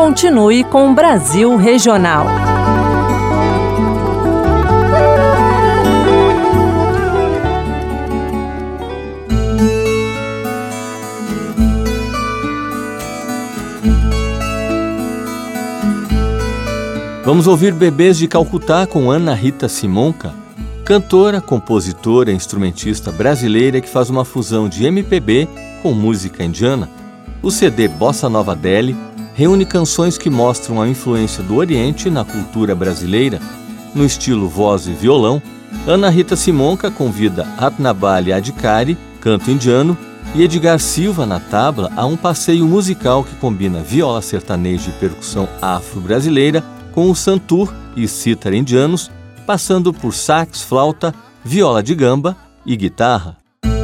continue com o Brasil Regional. Vamos ouvir Bebês de Calcutá com Ana Rita Simonca, cantora, compositora e instrumentista brasileira que faz uma fusão de MPB com música indiana. O CD Bossa Nova Delhi reúne canções que mostram a influência do Oriente na cultura brasileira. No estilo voz e violão, Ana Rita Simonca convida Ratnabali Adhikari, canto indiano, e Edgar Silva na tabla a um passeio musical que combina viola sertaneja e percussão afro-brasileira com o santur e cítara indianos, passando por sax, flauta, viola de gamba e guitarra.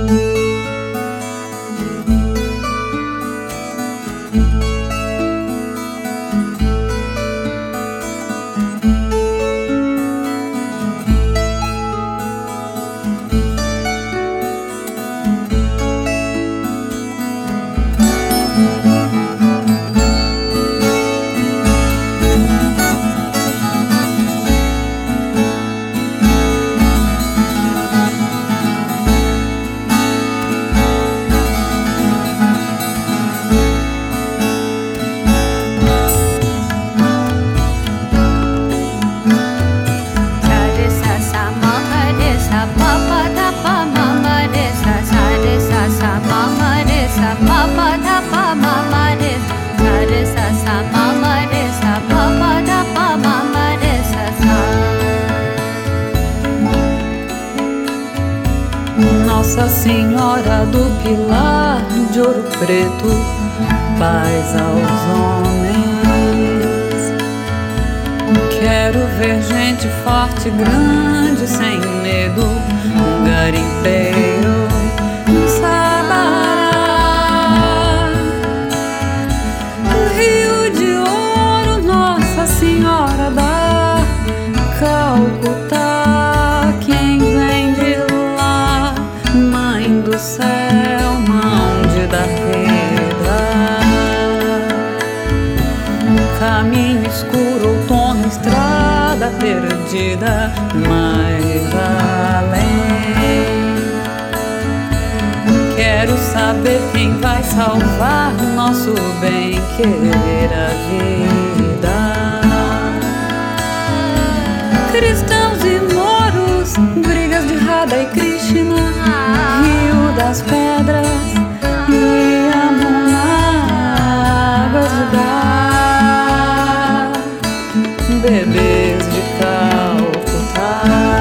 Nossa Senhora do Pilar de Ouro Preto, paz aos homens. Quero ver gente forte, grande, sem medo, um garimpeiro, um sabará. Rio de Ouro, Nossa Senhora da Calcutá, quem vem de lá, Mãe do céu, mão de dar vida. Caminho escuro, outono, estrada perdida, mais além. Quero saber quem vai salvar nosso bem, querer a vida. Cristãos e moros, brigas de Radha e Krishna, Rio das Pedras e Yamuna, águas de dar, bebês de Calcutá.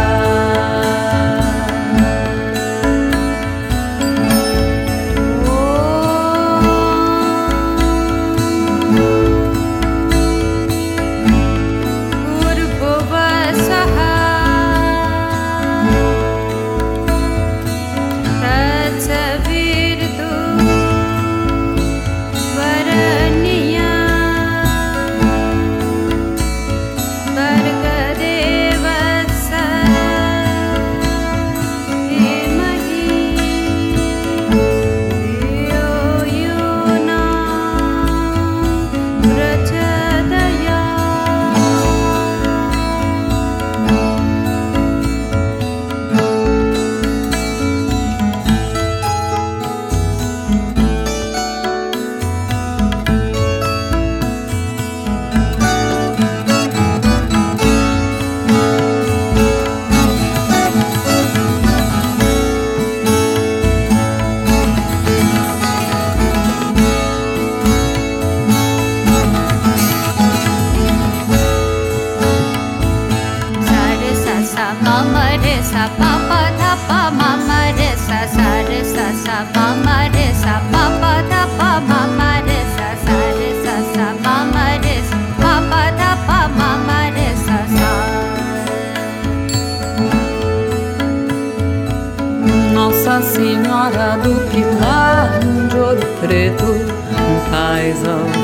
Nossa Senhora do Pilar de Ouro Preto, paz aos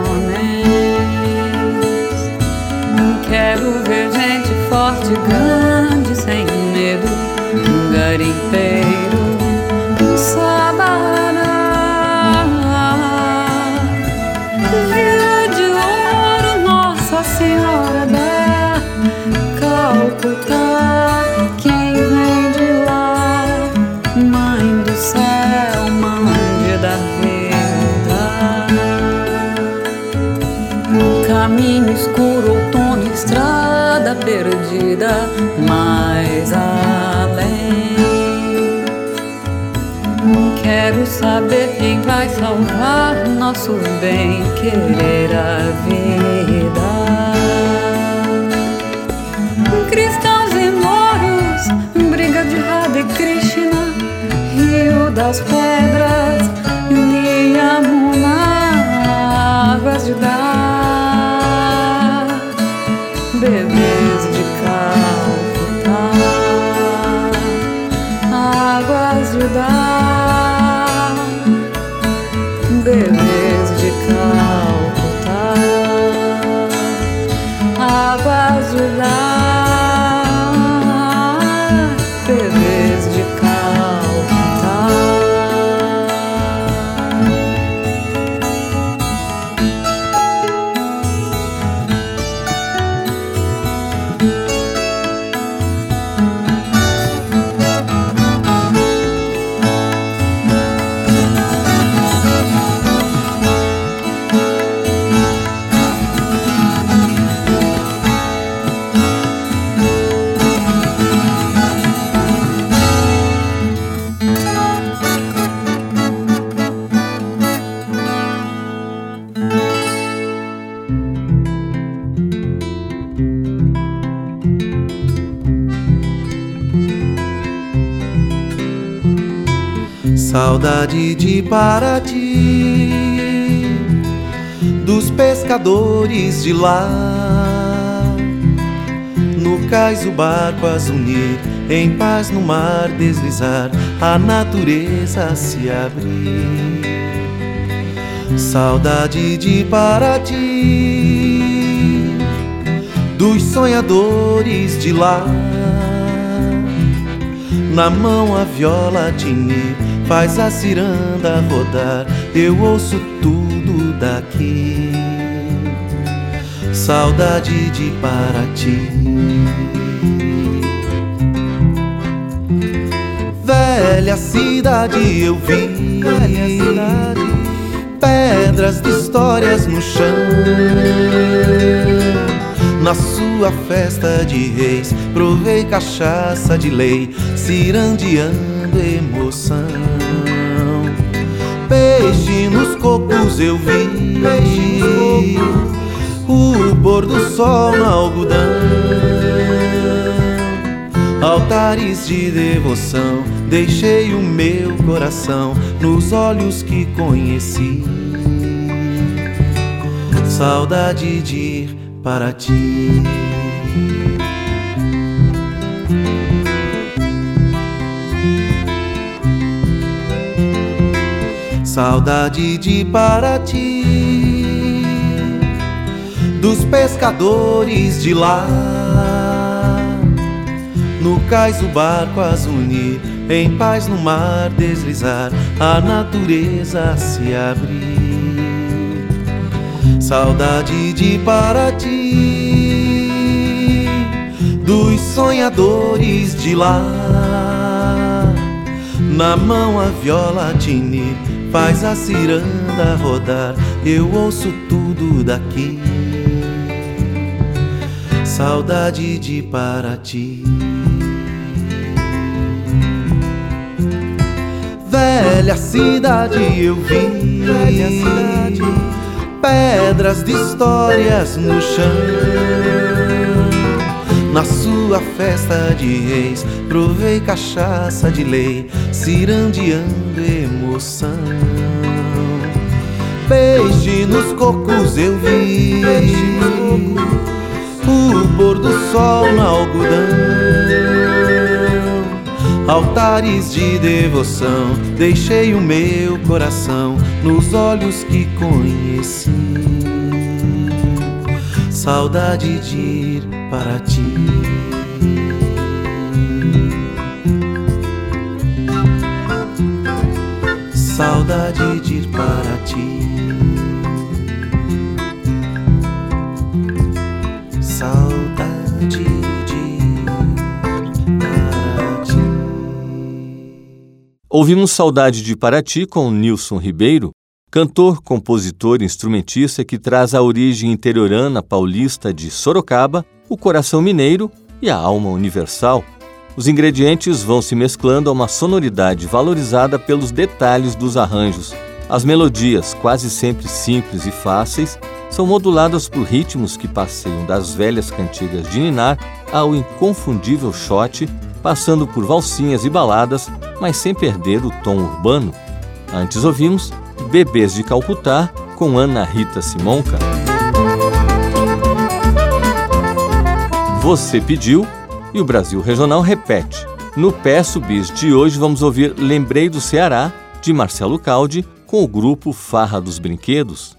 homens. Quero ver gente forte, grande, sem medo, um garimpeiro, um sabará. Rio de Ouro, caminho escuro, outono, estrada perdida, mais além. Quero saber quem vai salvar nosso bem, querer a vida. Cristãos e moros, briga de Radha e Krishna, rio das pedras, Yamuna, águas de dar, bebês de Calcutá, águas de dar, bebês de Calcutá, águas de dar, bebês de Calcutá. Saudade de Paraty, dos pescadores de lá. No cais o barco a zunir, em paz no mar deslizar, a natureza se abrir. Saudade de Paraty, dos sonhadores de lá. Na mão a viola tinir, faz a ciranda rodar, eu ouço tudo daqui. Saudade de Paraty. Velha cidade eu vi, pedras de histórias no chão. Na sua festa de reis, provei cachaça de lei, cirandeando emoção. Peixe nos cocos eu vi, o pôr do sol no algodão. Altares de devoção, deixei o meu coração nos olhos que conheci. Saudade de ir para ti. Saudade de Paraty, dos pescadores de lá. No cais o barco a zunir, em paz no mar deslizar, a natureza se abrir. Saudade de Paraty, dos sonhadores de lá. Na mão a viola tinir, faz a ciranda rodar, eu ouço tudo daqui. Saudade de Paraty. Velha cidade eu vi, velha cidade, pedras de histórias no chão. Na sua festa de reis, provei cachaça de lei, cirandeando emoção. Peixe nos cocos eu vi, o pôr do sol no algodão. Altares de devoção, deixei o meu coração nos olhos que conheci. Saudade de ir para ti. Saudade de ir para ti. Saudade de ir para ti. Ouvimos Saudade de Paraty com Nilson Ribeiro, cantor, compositor e instrumentista que traz a origem interiorana paulista de Sorocaba, o coração mineiro e a alma universal. Os ingredientes vão se mesclando a uma sonoridade valorizada pelos detalhes dos arranjos. As melodias, quase sempre simples e fáceis, são moduladas por ritmos que passeiam das velhas cantigas de ninar ao inconfundível shot, passando por valsinhas e baladas, mas sem perder o tom urbano. Antes ouvimos Bebês de Calcutá, com Ana Rita Simonca. Você pediu e o Brasil Regional repete. No Peço Bis de hoje vamos ouvir Lembrei do Ceará, de Marcelo Caldi, com o grupo Farra dos Brinquedos.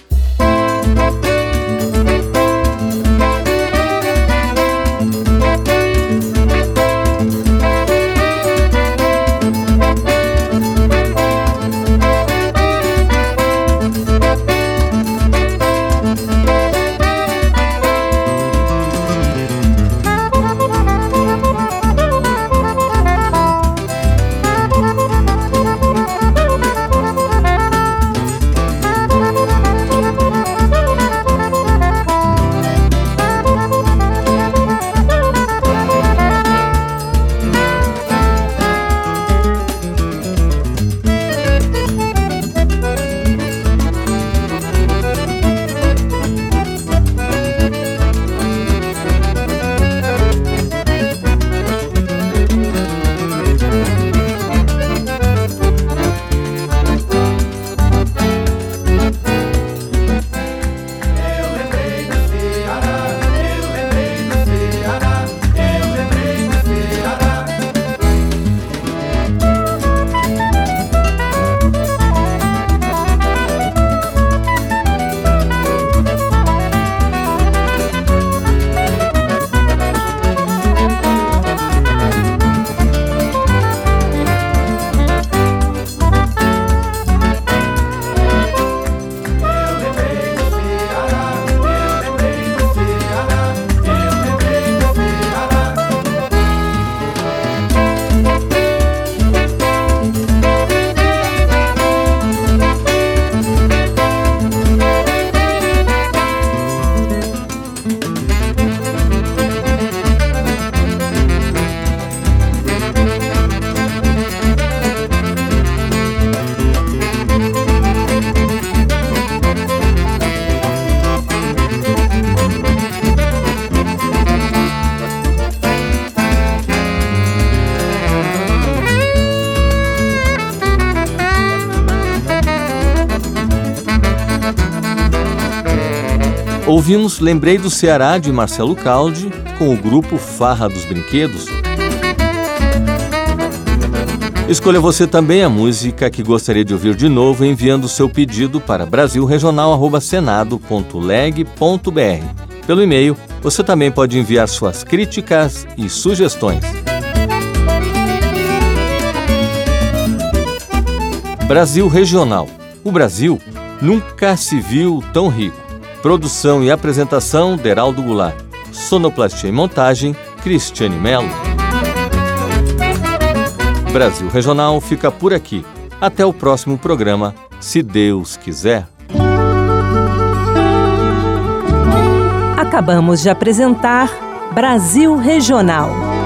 Ouvimos Lembrei do Ceará, de Marcelo Caldi, com o grupo Farra dos Brinquedos. Escolha você também a música que gostaria de ouvir de novo enviando seu pedido para brasilregional@senado.leg.br. Pelo e-mail, você também pode enviar suas críticas e sugestões. Brasil Regional. O Brasil nunca se viu tão rico. Produção e apresentação, Deraldo Goulart. Sonoplastia e montagem, Cristiane Mello. Brasil Regional fica por aqui. Até o próximo programa, se Deus quiser. Acabamos de apresentar Brasil Regional.